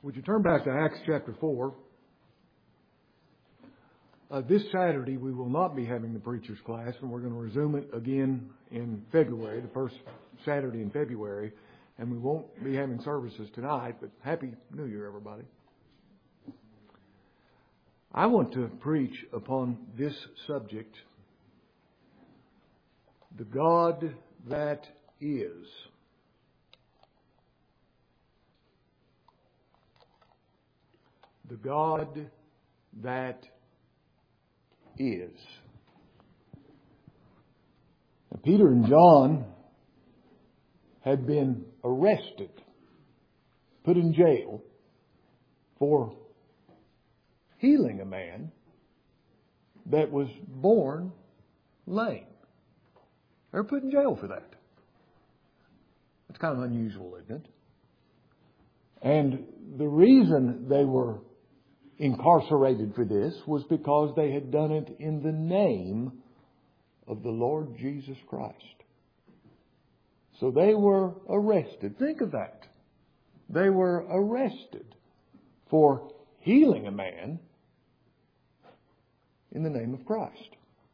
Would you turn back to Acts chapter 4? This Saturday we will not be having the preacher's class, and we're going to resume it again in February, the first Saturday in February, and we won't be having services tonight, but Happy New Year, everybody. I want to preach upon this subject, the God that is. The God that is. Now, Peter and John had been arrested, put in jail for healing a man that was born lame. They were put in jail for that. It's kind of unusual, isn't it? And the reason they were incarcerated for this was because they had done it in the name of the Lord Jesus Christ. So they were arrested. Think of that. They were arrested for healing a man in the name of Christ.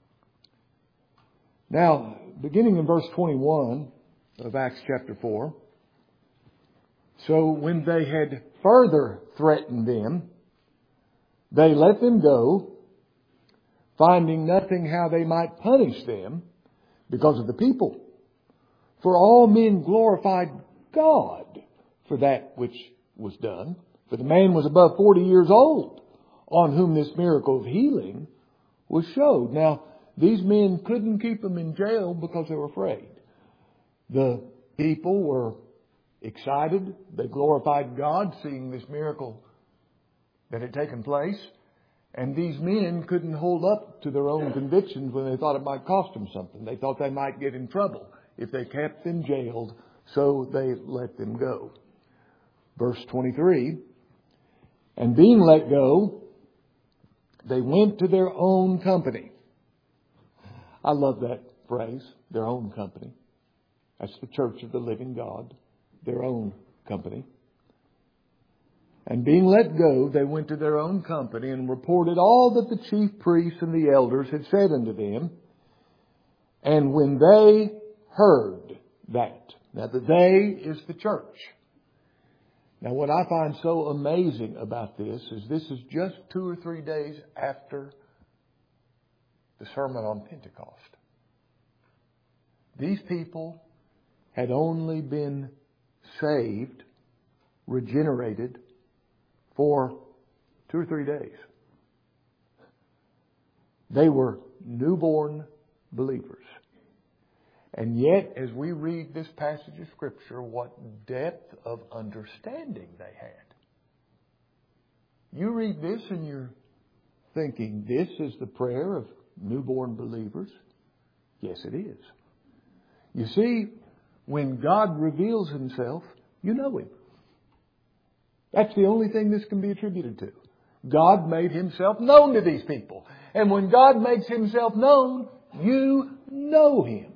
Now, beginning in verse 21 of Acts chapter 4, so when they had further threatened them, they let them go, finding nothing how they might punish them because of the people. For all men glorified God for that which was done. For the man was above 40 years old, on whom this miracle of healing was showed. Now, these men couldn't keep him in jail because they were afraid. The people were excited. They glorified God, seeing this miracle that had taken place. And these men couldn't hold up to their own convictions when they thought it might cost them something. They thought they might get in trouble if they kept them jailed, so they let them go. Verse 23, and being let go, they went to their own company. I love that phrase, their own company. That's the church of the living God, their own company. And being let go, they went to their own company and reported all that the chief priests and the elders had said unto them. And when they heard that, now the they is the church. Now what I find so amazing about this is just 2 or 3 days after the sermon on Pentecost. These people had only been saved, regenerated, for 2 or 3 days. They were newborn believers. And yet, as we read this passage of Scripture, what depth of understanding they had. You read this and you're thinking, this is the prayer of newborn believers? Yes, it is. You see, when God reveals Himself, you know Him. That's the only thing this can be attributed to. God made Himself known to these people. And when God makes Himself known, you know Him.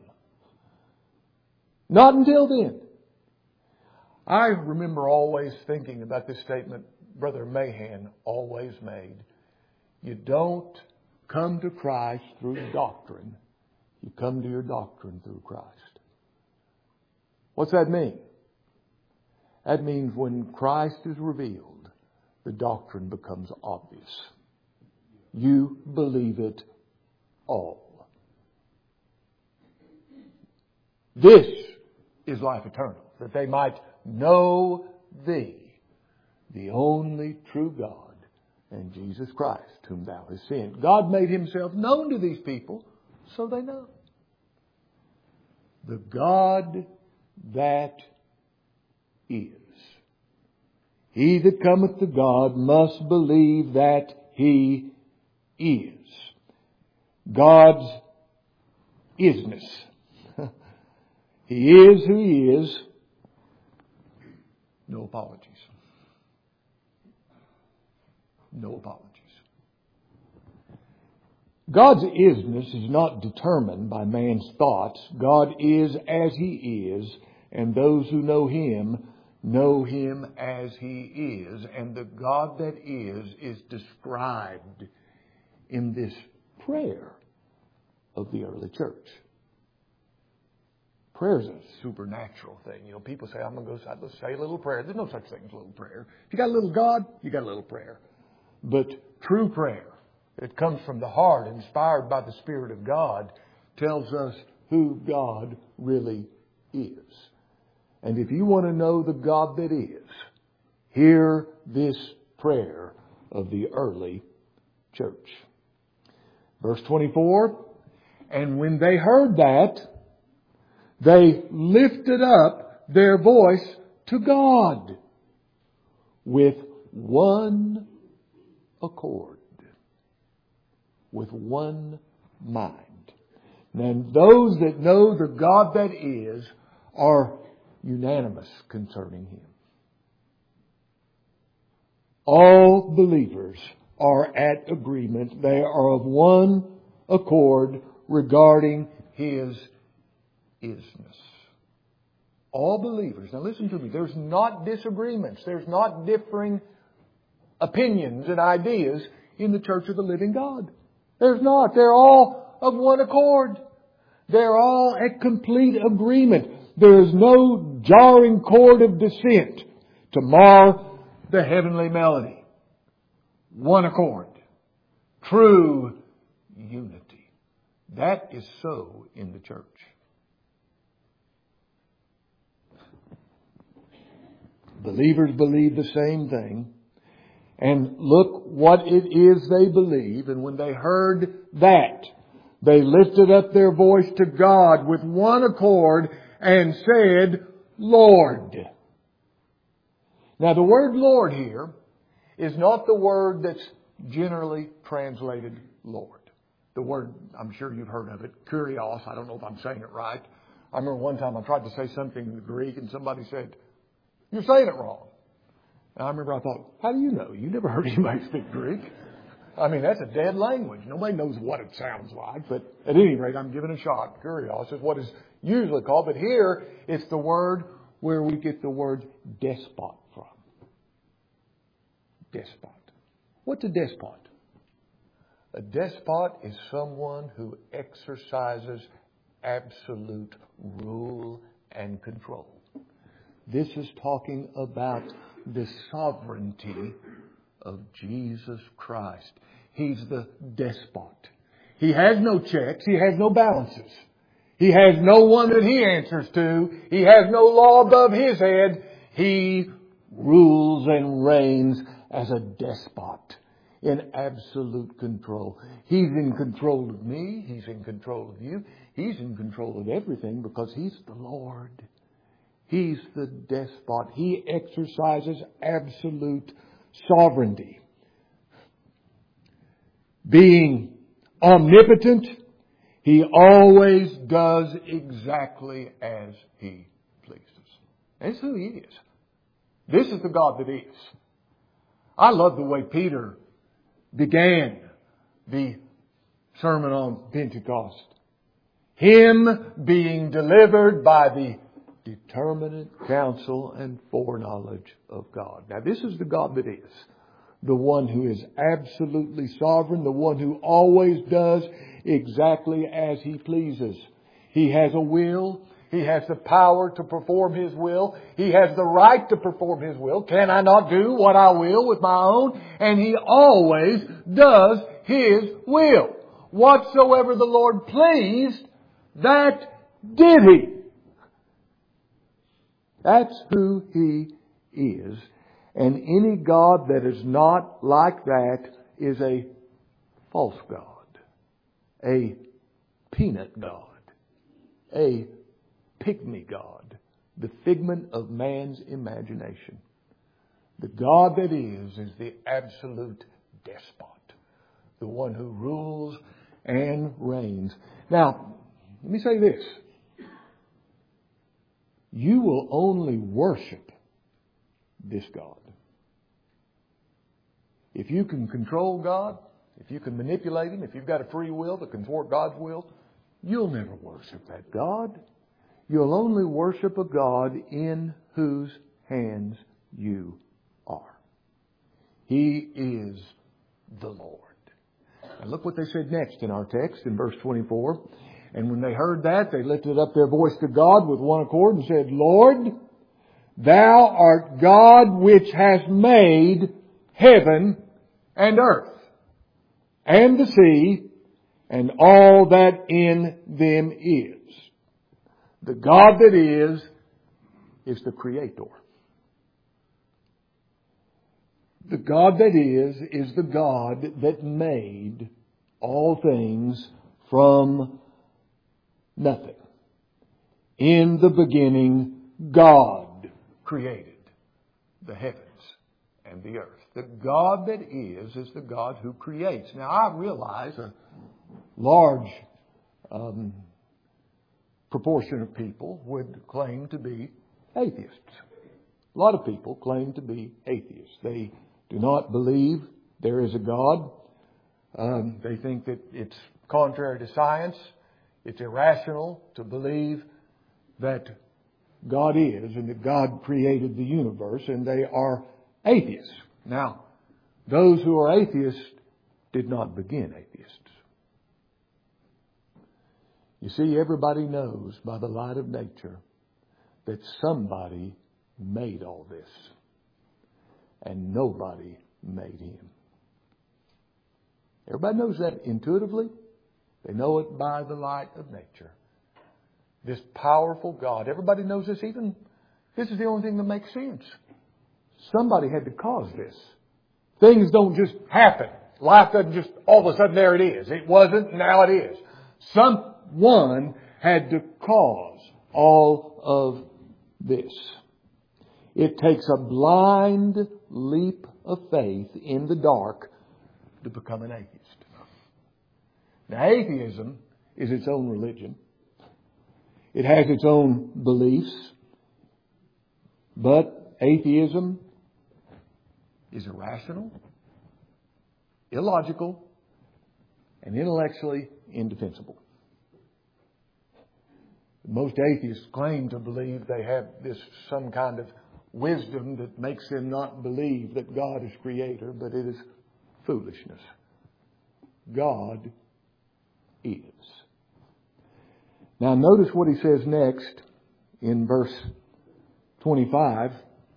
Not until then. I remember always thinking about this statement Brother Mahan always made. You don't come to Christ through doctrine. You come to your doctrine through Christ. What's that mean? That means when Christ is revealed, the doctrine becomes obvious. You believe it all. This is life eternal, that they might know Thee, the only true God, and Jesus Christ, whom Thou hast sent. God made Himself known to these people, so they know. The God that is. He that cometh to God must believe that He is. God's isness. He is who He is. No apologies. No apologies. God's isness is not determined by man's thoughts. God is as He is, and those who know Him know Him as He is. And the God that is described in this prayer of the early church. Prayer is a supernatural thing. You know, people say, I'm going to go say a little prayer. There's no such thing as a little prayer. If you got a little God, you got a little prayer. But true prayer, it comes from the heart, inspired by the Spirit of God, tells us who God really is. And if you want to know the God that is, hear this prayer of the early church. Verse 24, and when they heard that, they lifted up their voice to God with one accord, with one mind. And those that know the God that is are unanimous concerning Him. All believers are at agreement. They are of one accord regarding His isness. All believers. Now listen to me. There's not disagreements. There's not differing opinions and ideas in the Church of the Living God. There's not. They're all of one accord. They're all at complete agreement. There is no jarring chord of dissent to mar the heavenly melody. One accord. True unity. That is so in the church. Believers believe the same thing. And look what it is they believe. And when they heard that, they lifted up their voice to God with one accord and said, Lord. Now the word Lord here is not the word that's generally translated Lord. The word, I'm sure you've heard of it, kurios. I don't know if I'm saying it right. I remember one time I tried to say something in the Greek and somebody said, you're saying it wrong. And I remember I thought, how do you know? You never heard anybody speak Greek. I mean, that's a dead language. Nobody knows what it sounds like. But at any rate, I'm giving a shot. Kurios is what is usually called. But here, it's the word where we get the word despot from. Despot. What's a despot? A despot is someone who exercises absolute rule and control. This is talking about the sovereignty of Jesus Christ. He's the despot. He has no checks. He has no balances. He has no one that He answers to. He has no law above His head. He rules and reigns as a despot in absolute control. He's in control of me. He's in control of you. He's in control of everything because He's the Lord. He's the despot. He exercises absolute sovereignty. Being omnipotent, He always does exactly as He pleases. That's who He is. This is the God that is. I love the way Peter began the sermon on Pentecost. Him being delivered by the determinate counsel and foreknowledge of God. Now this is the God that is. The one who is absolutely sovereign. The one who always does exactly as He pleases. He has a will. He has the power to perform His will. He has the right to perform His will. Can I not do what I will with my own? And He always does His will. Whatsoever the Lord pleased, that did He. That's who He is. And any God that is not like that is a false God. A peanut God. A pygmy God. The figment of man's imagination. The God that is the absolute despot. The one who rules and reigns. Now, let me say this. You will only worship this God. If you can control God, if you can manipulate Him, if you've got a free will that can thwart God's will, you'll never worship that God. You'll only worship a God in whose hands you are. He is the Lord. And look what they said next in our text in verse 24. And when they heard that, they lifted up their voice to God with one accord and said, Lord, Thou art God which hast made heaven and earth, and the sea, and all that in them is. The God that is the Creator. The God that is the God that made all things from nothing. In the beginning, God created the heavens and the earth. The God that is the God who creates. Now, I realize a large proportion of people would claim to be atheists. A lot of people claim to be atheists. They do not believe there is a God. They think that it's contrary to science. It's irrational to believe that God is and that God created the universe, and they are atheists. Now, those who are atheists did not begin atheists. You see, everybody knows by the light of nature that somebody made all this, and nobody made Him. Everybody knows that intuitively. They know it by the light of nature. This powerful God. Everybody knows this even. This is the only thing that makes sense. Somebody had to cause this. Things don't just happen. Life doesn't just all of a sudden there it is. It wasn't, now it is. Someone had to cause all of this. It takes a blind leap of faith in the dark to become an atheist. Now, atheism is its own religion. It has its own beliefs. But atheism is irrational, illogical, and intellectually indefensible. Most atheists claim to believe they have some kind of wisdom that makes them not believe that God is creator, but it is foolishness. God is. Now notice what he says next in verse 25.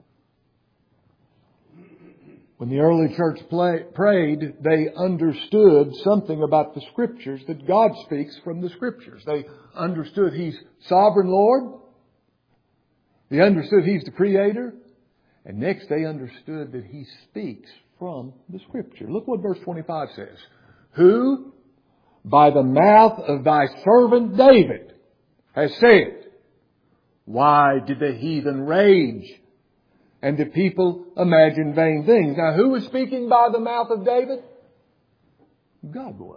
When the early church prayed, they understood something about the Scriptures, that God speaks from the Scriptures. They understood He's sovereign Lord. They understood He's the Creator. And next they understood that He speaks from the Scripture. Look what verse 25 says. Who, by the mouth of thy servant David, has said, why did the heathen rage and the people imagine vain things? Now, who was speaking by the mouth of David? God was.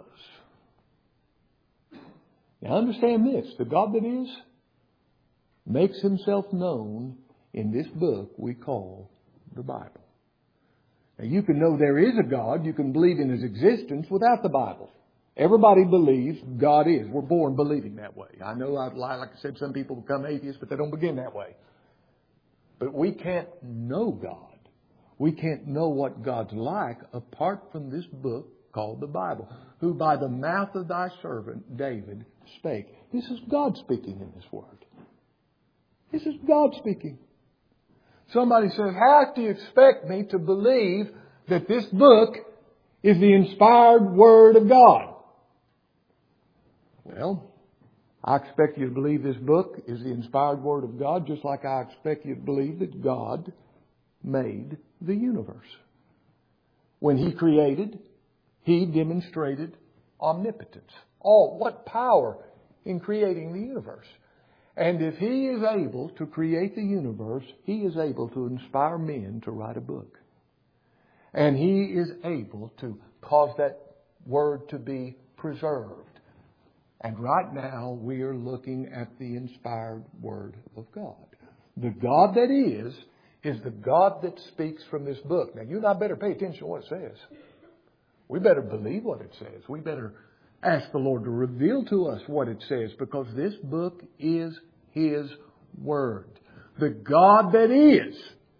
Now, understand this. The God that is makes Himself known in this book we call the Bible. Now, you can know there is a God. You can believe in His existence without the Bible. Everybody believes God is. We're born believing that way. I know, like I said, some people become atheists, but they don't begin that way. But we can't know God. We can't know what God's like apart from this book called the Bible. Who by the mouth of thy servant David spake. This is God speaking in this word. This is God speaking. Somebody says, how do you expect me to believe that this book is the inspired Word of God? Well, I expect you to believe this book is the inspired Word of God, just like I expect you to believe that God made the universe. When He created, He demonstrated omnipotence. What power in creating the universe. And if He is able to create the universe, He is able to inspire men to write a book. And He is able to cause that Word to be preserved. And right now we are looking at the inspired Word of God. The God that is the God that speaks from this book. Now you and I better pay attention to what it says. We better believe what it says. We better ask the Lord to reveal to us what it says, because this book is His Word. The God that is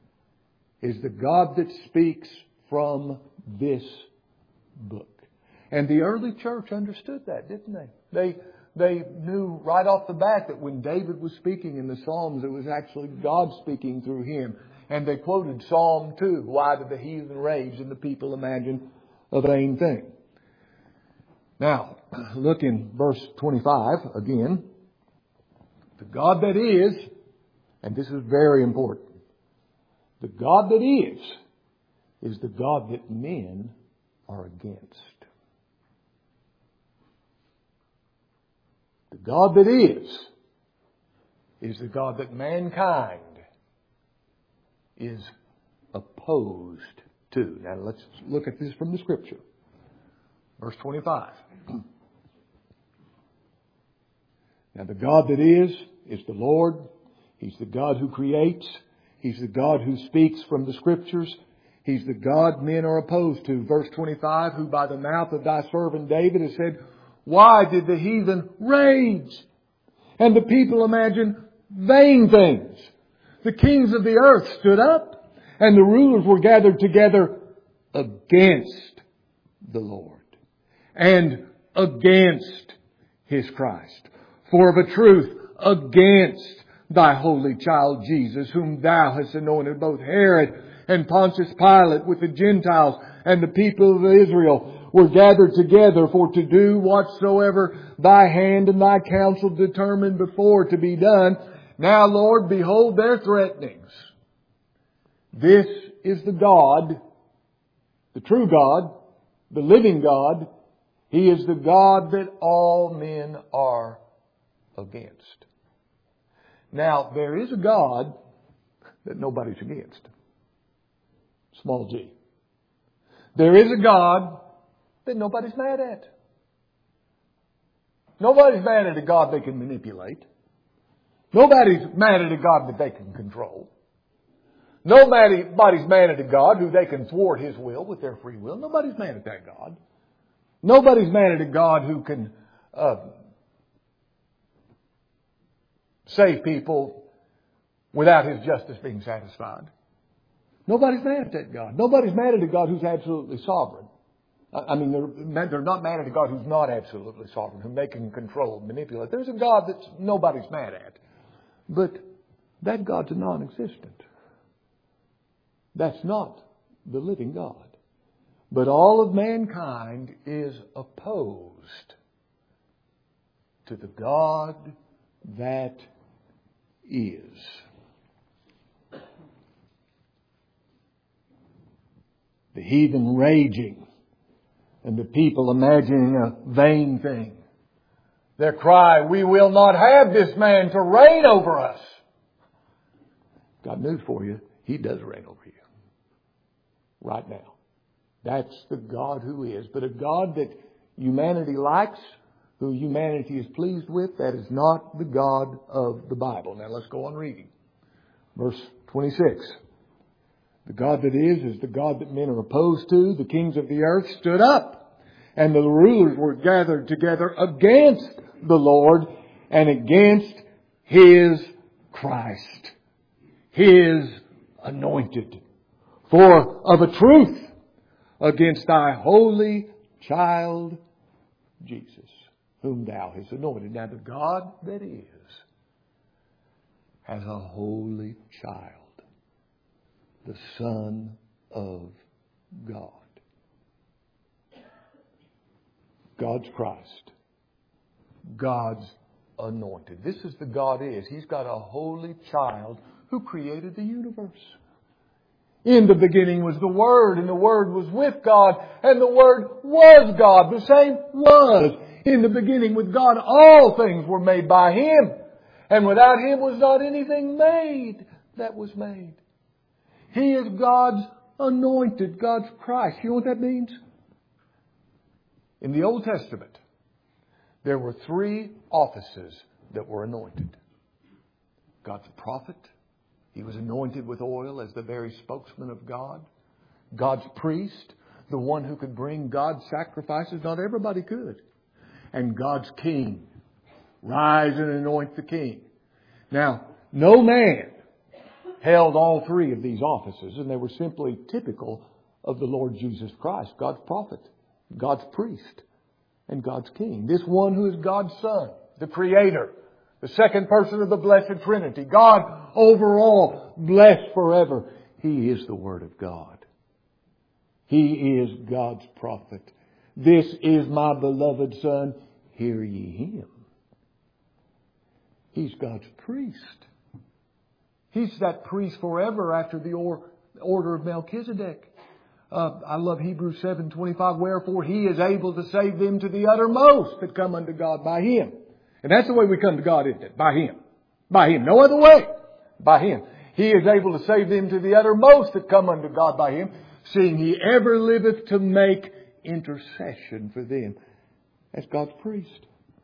is the God that speaks from this book. And the early church understood that, didn't they? They knew right off the bat that when David was speaking in the Psalms, it was actually God speaking through him. And they quoted Psalm 2, why did the heathen rage and the people imagine a vain thing? Now, look in verse 25 again. The God that is, and this is very important, the God that is the God that men are against. The God that is the God that mankind is opposed to. Now let's look at this from the Scripture. Verse 25. Now the God that is the Lord. He's the God who creates. He's the God who speaks from the Scriptures. He's the God men are opposed to. Verse 25, who by the mouth of thy servant David has said, why did the heathen rage? And the people imagine vain things. The kings of the earth stood up, and the rulers were gathered together against the Lord and against His Christ. For of a truth, against thy holy child Jesus, whom thou hast anointed, both Herod and Pontius Pilate with the Gentiles and the people of Israel were gathered together for to do whatsoever thy hand and thy counsel determined before to be done. Now, Lord, behold their threatenings. This is the God, the true God, the living God. He is the God that all men are against. Now, there is a God that nobody's against. Small g. There is a God that nobody's mad at. Nobody's mad at a God they can manipulate. Nobody's mad at a God that they can control. Nobody's mad at a God who they can thwart His will with their free will. Nobody's mad at that God. Nobody's mad at a God who can save people without His justice being satisfied. Nobody's mad at that God. Nobody's mad at a God who's absolutely sovereign. I mean, they're not mad at a God who's not absolutely sovereign, whom they can control, manipulate. There's a God that nobody's mad at. But that God's a non-existent. That's not the living God. But all of mankind is opposed to the God that is. The heathen raging and the people imagining a vain thing. Their cry, we will not have this man to reign over us. Got news for you. He does reign over you. Right now. That's the God who is. But a God that humanity likes, who humanity is pleased with, that is not the God of the Bible. Now let's go on reading. Verse 26. The God that is the God that men are opposed to. The kings of the earth stood up, and the rulers were gathered together against the Lord and against His Christ, His anointed. For of a truth, against thy holy child Jesus, whom thou hast anointed. Now the God that is has a holy child, the Son of God. God's Christ. God's anointed. This is the God is. He's got a holy child who created the universe. In the beginning was the Word, and the Word was with God, and the Word was God. The same was in the beginning with God. All things were made by Him, and without Him was not anything made that was made. He is God's anointed, God's Christ. You know what that means? In the Old Testament, there were 3 offices that were anointed. God's prophet. He was anointed with oil as the very spokesman of God. God's priest, the one who could bring God's sacrifices. Not everybody could. And God's king. Rise and anoint the king. Now, no man held all three of these offices, and they were simply typical of the Lord Jesus Christ, God's prophet, God's priest, and God's king. This one who is God's Son, the Creator, the second person of the blessed Trinity, God over all, blessed forever. He is the Word of God. He is God's prophet. This is my beloved Son, hear ye Him. He's God's priest. He's that priest forever after the order of Melchizedek. I love Hebrews 7:25. Wherefore He is able to save them to the uttermost that come unto God by Him. And that's the way we come to God, isn't it? By Him. By Him. No other way. By Him. He is able to save them to the uttermost that come unto God by Him, seeing He ever liveth to make intercession for them. That's God's priest.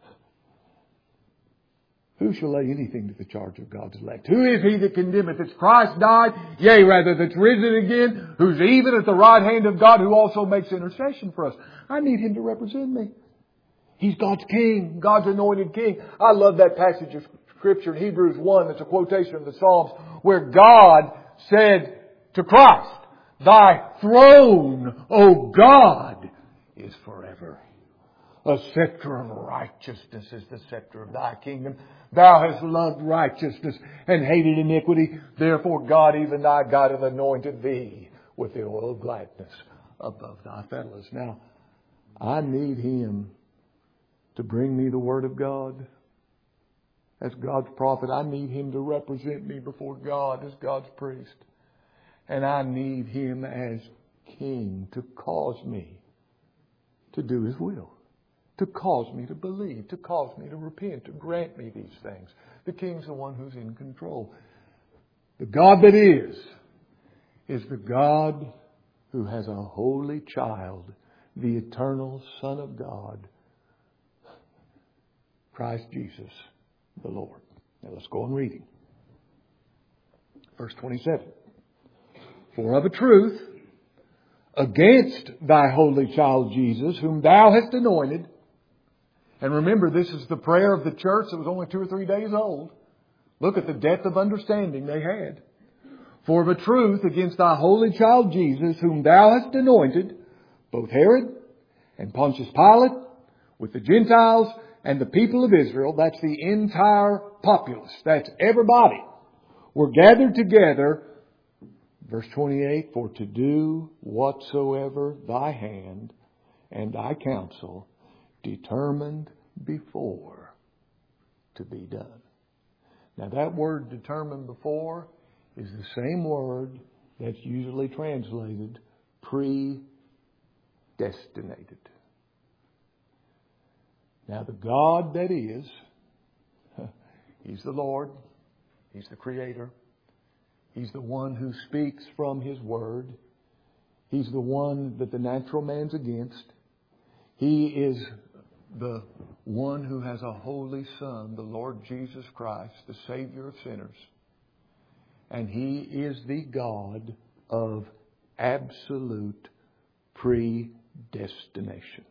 Who shall lay anything to the charge of God's elect? Who is He that condemneth? It's Christ died, yea, rather that's risen again, who's even at the right hand of God, who also makes intercession for us. I need Him to represent me. He's God's King, God's anointed King. I love that passage of Scripture in Hebrews 1, that's a quotation of the Psalms, where God said to Christ, Thy throne, O God, is forever. A scepter of righteousness is the scepter of Thy kingdom. Thou hast loved righteousness and hated iniquity. Therefore God, even Thy God, hath anointed Thee with the oil of gladness above Thy fellows. Now, I need Him to bring me the Word of God. As God's prophet, I need Him to represent me before God as God's priest. And I need Him as King to cause me to do His will. To cause me to believe, to cause me to repent, to grant me these things. The King's the one who's in control. The God that is the God who has a holy child, the eternal Son of God, Christ Jesus, the Lord. Now let's go on reading. Verse 27. For of a truth, against Thy holy child Jesus, whom Thou hast anointed. And remember, this is the prayer of the church that was only 2 or 3 days old. Look at the depth of understanding they had. For of a truth, against Thy holy child Jesus, whom Thou hast anointed, both Herod and Pontius Pilate, with the Gentiles and the people of Israel, that's the entire populace, that's everybody, were gathered together, verse 28, for to do whatsoever Thy hand and Thy counsel determined before to be done. Now that word determined before is the same word that's usually translated predestinated. Now the God that is, He's the Lord, He's the Creator, He's the one who speaks from His Word, He's the one that the natural man's against, He is the one who has a holy Son, the Lord Jesus Christ, the Savior of sinners. And He is the God of absolute predestination.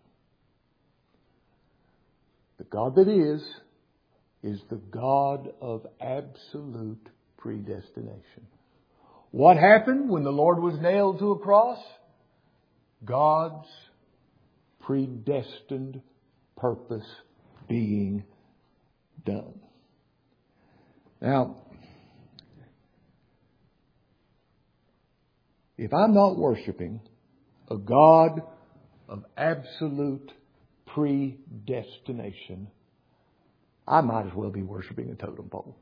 The God that is the God of absolute predestination. What happened when the Lord was nailed to a cross? God's predestined purpose being done. Now, if I'm not worshiping a God of absolute predestination, I might as well be worshiping a totem pole.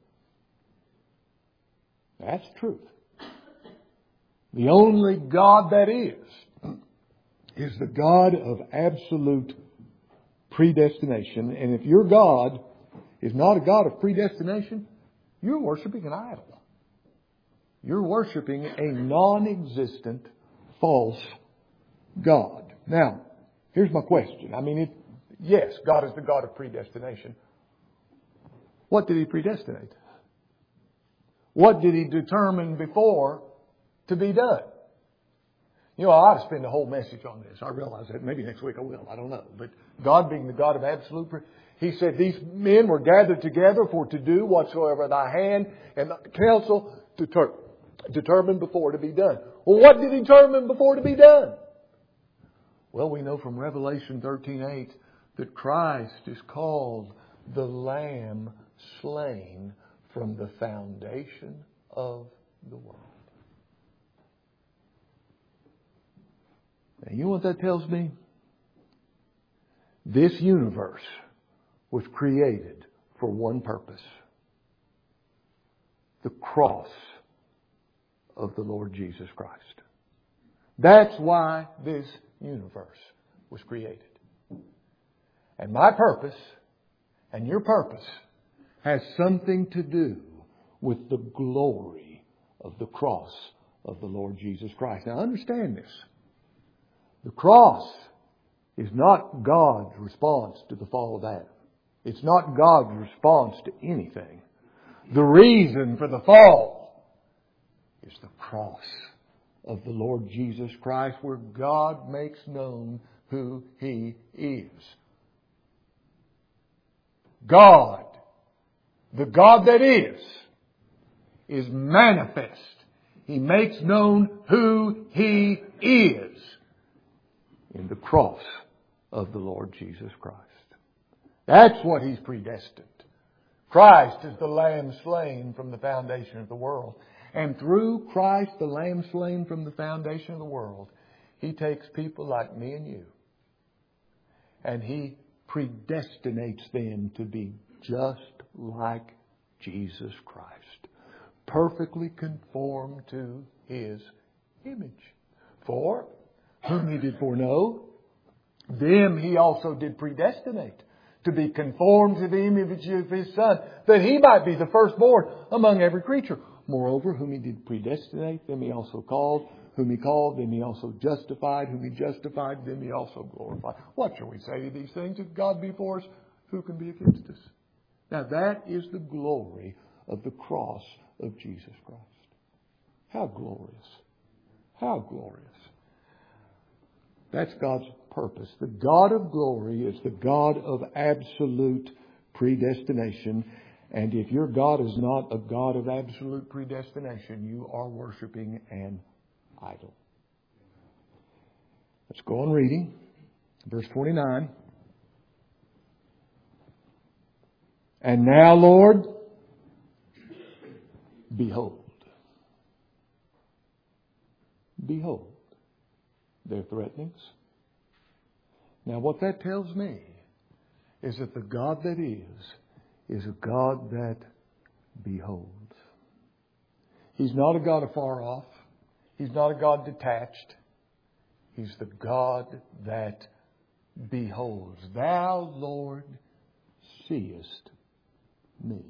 That's the truth. The only God that is the God of absolute predestination. And if your God is not a God of predestination, you're worshiping an idol. You're worshiping a non-existent, false God. Now, here's my question. Yes, God is the God of predestination. What did He predestinate? What did He determine before to be done? I ought to spend a whole message on this. I realize that. Maybe next week I will. I don't know. But God being the God of absolute, He said these men were gathered together for to do whatsoever Thy hand and Thy counsel Determined before to be done. Well, what did He determine before to be done? Well, we know from Revelation 13:8 that Christ is called the Lamb slain from the foundation of the world. Now, you know what that tells me? This universe was created for one purpose. The cross of the Lord Jesus Christ. That's why this universe was created. And my purpose and your purpose has something to do with the glory of the cross of the Lord Jesus Christ. Now understand this. The cross is not God's response to the fall of Adam. It's not God's response to anything. The reason for the fall is the cross of the Lord Jesus Christ, where God makes known who He is. God, the God that is manifest. He makes known who He is in the cross of the Lord Jesus Christ. That's what He's predestined. Christ is the Lamb slain from the foundation of the world. And through Christ, the Lamb slain from the foundation of the world, He takes people like me and you, and He predestinates them to be just like Jesus Christ, perfectly conformed to His image. For whom He did foreknow, them He also did predestinate to be conformed to the image of His Son, that He might be the firstborn among every creature. Moreover, whom He did predestinate, them He also called. Whom He called, them He also justified. Whom He justified, them He also glorified. What shall we say to these things? If God be for us, who can be against us? Now that is the glory of the cross of Jesus Christ. How glorious. How glorious. That's God's purpose. The God of glory is the God of absolute predestination. And if your God is not a God of absolute predestination, you are worshiping an idol. Let's go on reading. Verse 29. And now, Lord, behold. Behold their threatenings. Now what that tells me is that the God that is a God that beholds. He's not a God afar off. He's not a God detached. He's the God that beholds. Thou, Lord, seest me.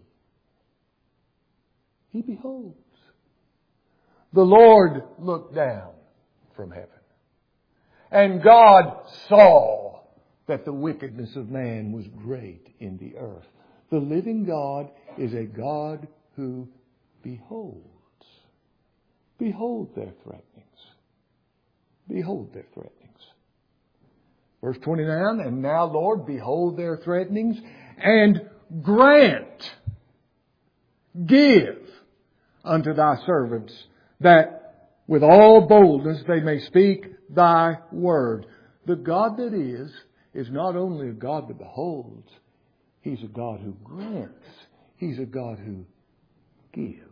He beholds. The Lord looked down from heaven, and God saw that the wickedness of man was great in the earth. The living God is a God who beholds. Behold their threatenings. Behold their threatenings. Verse 29, and now, Lord, behold their threatenings, and grant, give unto Thy servants, that with all boldness they may speak Thy word. The God that is not only a God that beholds, He's a God who grants. He's a God who gives.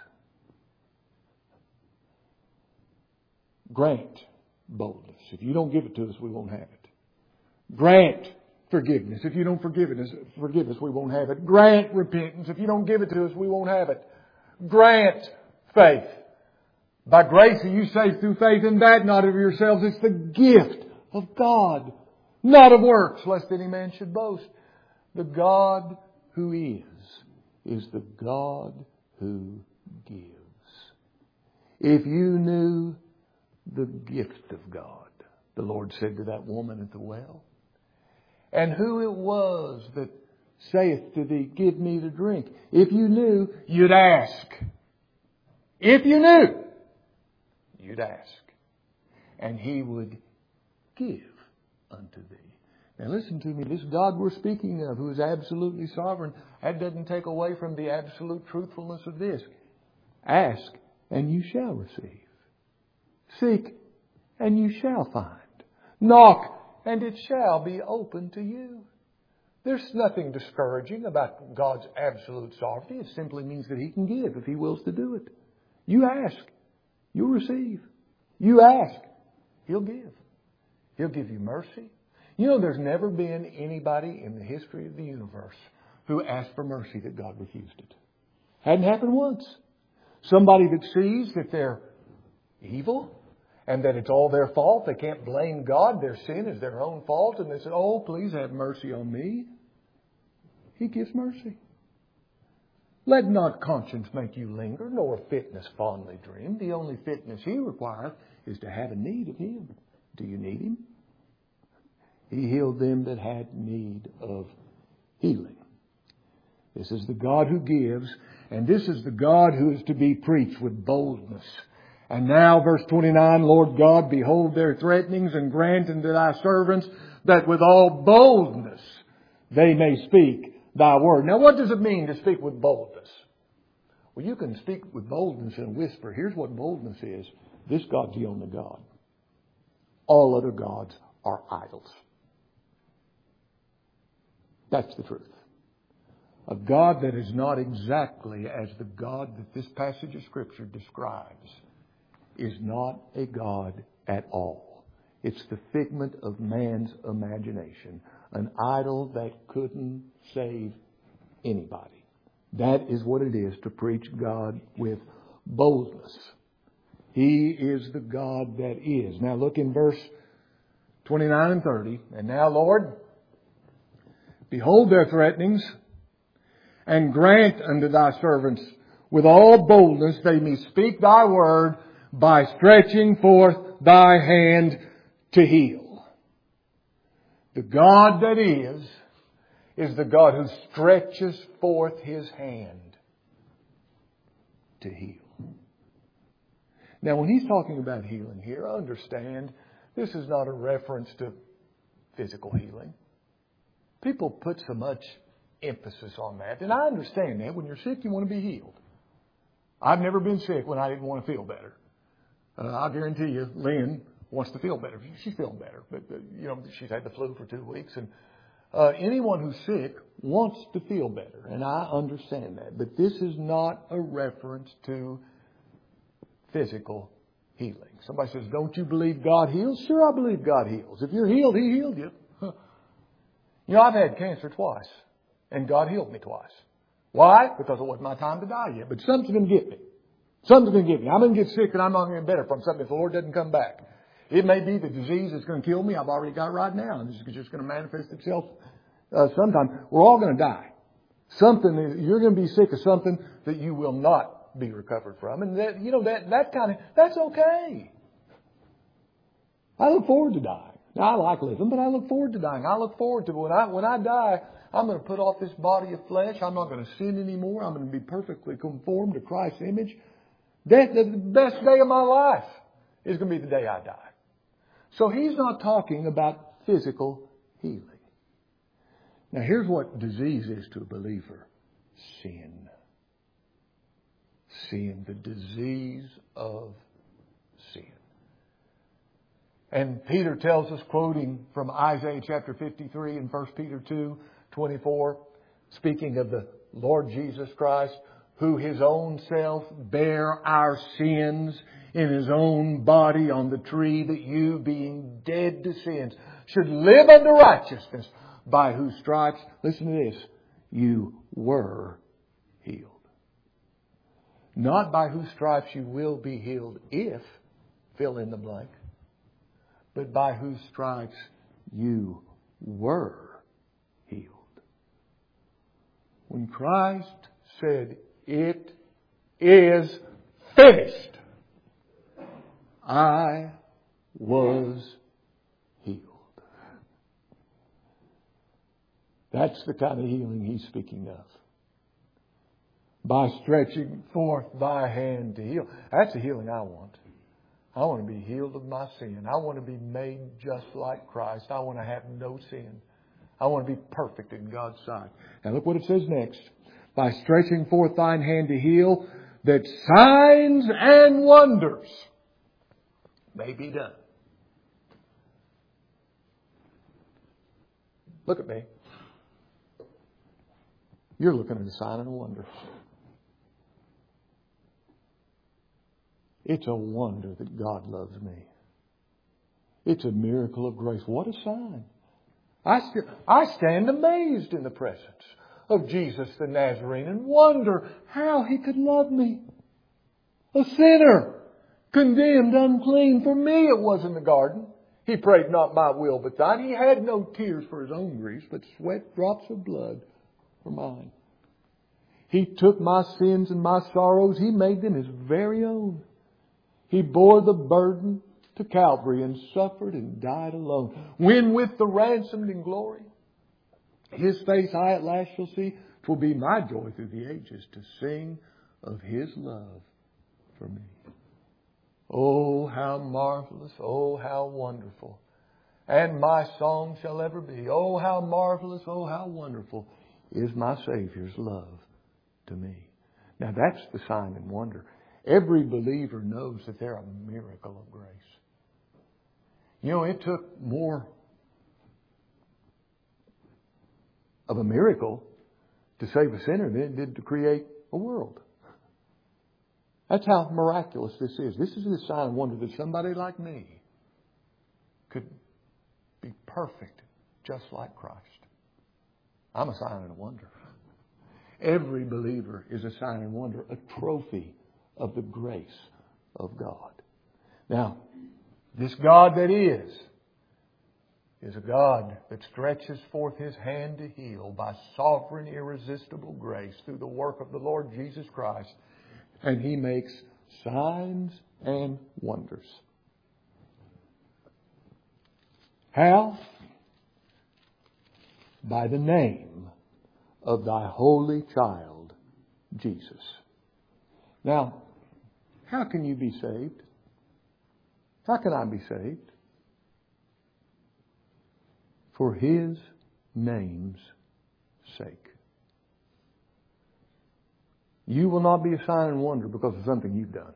Grant boldness. If you don't give it to us, we won't have it. Grant forgiveness. If you don't forgive us, we won't have it. Grant repentance. If you don't give it to us, we won't have it. Grant faith. By grace are you saved through faith, and that not of yourselves. It's the gift of God, not of works, lest any man should boast. The God who is the God who gives. If you knew the gift of God, the Lord said to that woman at the well, and who it was that saith to thee, give me to drink. If you knew, you'd ask. If you knew, you'd ask. And He would give unto thee. Now listen to me. This God we're speaking of, who is absolutely sovereign, that doesn't take away from the absolute truthfulness of this. Ask and you shall receive. Seek, and you shall find. Knock, and it shall be open to you. There's nothing discouraging about God's absolute sovereignty. It simply means that He can give if He wills to do it. You ask, you'll receive. You ask, He'll give. He'll give you mercy. You know, there's never been anybody in the history of the universe who asked for mercy that God refused it. Hadn't happened once. Somebody that sees that they're evil and that it's all their fault. They can't blame God. Their sin is their own fault. And they say, oh, please have mercy on me. He gives mercy. Let not conscience make you linger, nor fitness fondly dream. The only fitness He requireth is to have a need of Him. Do you need Him? He healed them that had need of healing. This is the God who gives, and this is the God who is to be preached with boldness. And now, verse 29, Lord God, behold their threatenings, and grant unto Thy servants that with all boldness they may speak Thy word. Now, what does it mean to speak with boldness? Well, you can speak with boldness in a whisper. Here's what boldness is. This God's the only God. All other gods are idols. That's the truth. A God that is not exactly as the God that this passage of Scripture describes is not a God at all. It's the figment of man's imagination. An idol that couldn't save anybody. That is what it is to preach God with boldness. He is the God that is. Now look in verse 29 and 30. And now, Lord, behold their threatenings, and grant unto Thy servants with all boldness they may speak Thy word by stretching forth Thy hand to heal. The God that is the God who stretches forth His hand to heal. Now, when He's talking about healing here, understand this is not a reference to physical healing. People put so much emphasis on that. And I understand that. When you're sick, you want to be healed. I've never been sick when I didn't want to feel better. I guarantee you, Lynn wants to feel better. She's feeling better. But, she's had the flu for 2 weeks. And anyone who's sick wants to feel better. And I understand that. But this is not a reference to physical healing. Somebody says, don't you believe God heals? Sure, I believe God heals. If you're healed, He healed you. I've had cancer twice. And God healed me twice. Why? Because it wasn't my time to die yet. But something's going to get me. Something's going to get me. I'm going to get sick and I'm not going to get better from something if the Lord doesn't come back. It may be the disease that's going to kill me. I've already got it right now. And it's just going to manifest itself sometime. We're all going to die. You're going to be sick of something that you will not be recovered from. And that's okay. I look forward to dying. Now, I like living, but I look forward to dying. I look forward to when I die, I'm going to put off this body of flesh. I'm not going to sin anymore. I'm going to be perfectly conformed to Christ's image. The best day of my life is going to be the day I die. So He's not talking about physical healing. Now, here's what disease is to a believer. Sin. Sin. The disease of sin. And Peter tells us, quoting from Isaiah chapter 53 and 1 Peter 2:24, speaking of the Lord Jesus Christ, who His own self bare our sins in His own body on the tree, that you, being dead to sins, should live unto righteousness, by whose stripes, listen to this, you were healed. Not by whose stripes you will be healed if, fill in the blank, but by whose stripes you were healed. When Christ said, it is finished, I was healed. That's the kind of healing He's speaking of. By stretching forth Thy hand to heal. That's the healing I want. I want to be healed of my sin. I want to be made just like Christ. I want to have no sin. I want to be perfect in God's sight. Now look what it says next. By stretching forth Thine hand to heal, that signs and wonders may be done. Look at me. You're looking at a sign and a wonder. It's a wonder that God loves me. It's a miracle of grace. What a sign. I stand amazed in the presence of Jesus the Nazarene and wonder how He could love me. A sinner, condemned, unclean. For me it was in the garden. He prayed, not my will but thine. He had no tears for His own griefs, but sweat drops of blood for mine. He took my sins and my sorrows. He made them His very own. He bore the burden to Calvary and suffered and died alone. When with the ransomed in glory, His face I at last shall see, 'twill be my joy through the ages to sing of His love for me. Oh, how marvelous, oh, how wonderful, and my song shall ever be. Oh, how marvelous, oh, how wonderful is my Savior's love to me. Now that's the sign and wonder. Every believer knows that they're a miracle of grace. You know, it took more of a miracle to save a sinner than it did to create a world. That's how miraculous this is. This is the sign and wonder that somebody like me could be perfect just like Christ. I'm a sign and a wonder. Every believer is a sign and wonder, a trophy of the grace of God. Now, this God that is a God that stretches forth His hand to heal by sovereign, irresistible grace through the work of the Lord Jesus Christ. And He makes signs and wonders. How? By the name of Thy holy child, Jesus. Now, how can you be saved? How can I be saved? For His name's sake. You will not be a sign and wonder because of something you've done.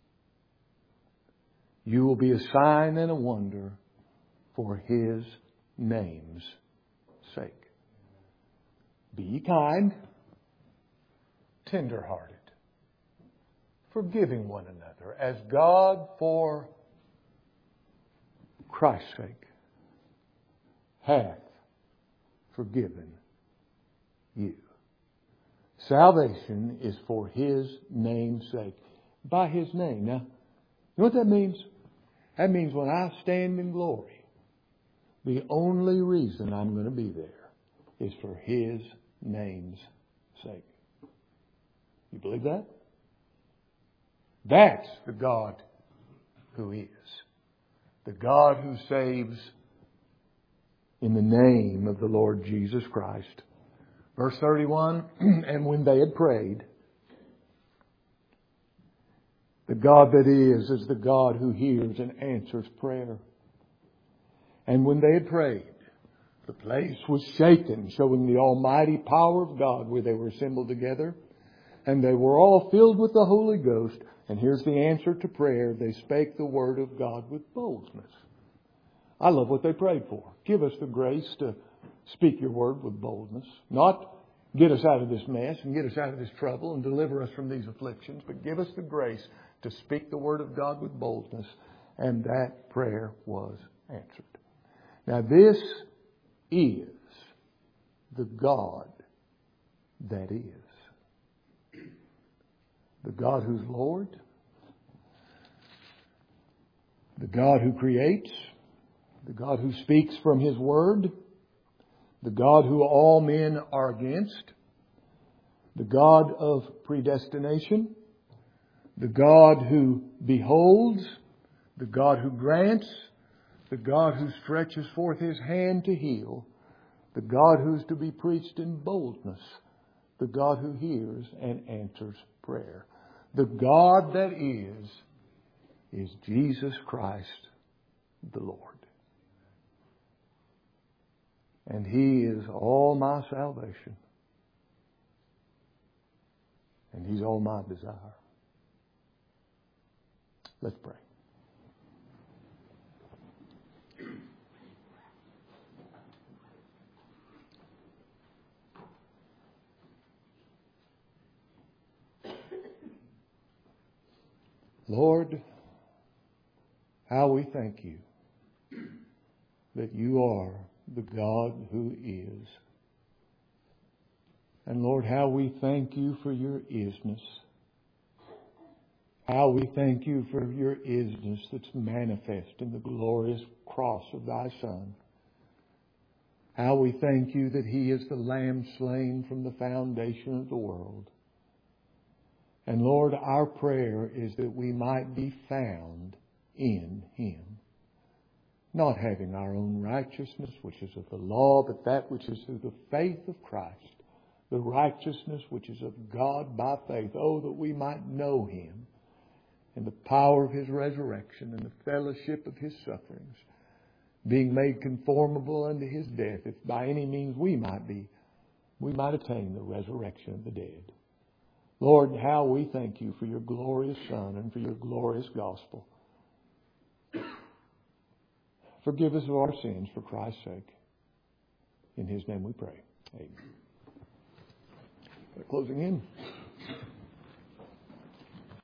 You will be a sign and a wonder for His name's sake. Be ye kind, tender-hearted, forgiving one another, as God for Christ's sake hath forgiven you. Salvation is for His name's sake. By His name. Now, you know what that means? That means when I stand in glory, the only reason I'm going to be there is for His name's sake. You believe that? That's the God who is. The God who saves in the name of the Lord Jesus Christ. Verse 31, and when they had prayed, the God that is the God who hears and answers prayer. And when they had prayed, the place was shaken, showing the almighty power of God where they were assembled together. And they were all filled with the Holy Ghost. And here's the answer to prayer. They spake the word of God with boldness. I love what they prayed for. Give us the grace to speak your word with boldness. Not get us out of this mess and get us out of this trouble and deliver us from these afflictions, but give us the grace to speak the word of God with boldness. And that prayer was answered. Now this is the God that is. The God who's Lord. The God who creates. The God who speaks from His word. The God who all men are against. The God of predestination. The God who beholds. The God who grants. The God who stretches forth His hand to heal. The God who's to be preached in boldness. The God who hears and answers prayer. The God that is Jesus Christ the Lord. And He is all my salvation. And He's all my desire. Let's pray. Lord, how we thank you that you are the God who is. And Lord, how we thank you for your isness. How we thank you for your isness that's manifest in the glorious cross of thy Son. How we thank you that he is the Lamb slain from the foundation of the world. And Lord, our prayer is that we might be found in him. Not having our own righteousness, which is of the law, but that which is through the faith of Christ. The righteousness which is of God by faith. Oh, that we might know him and the power of his resurrection and the fellowship of his sufferings, being made conformable unto his death, if by any means we might attain the resurrection of the dead. Lord, how we thank you for your glorious Son and for your glorious gospel. Forgive us of our sins for Christ's sake. In his name we pray. Amen. Closing in.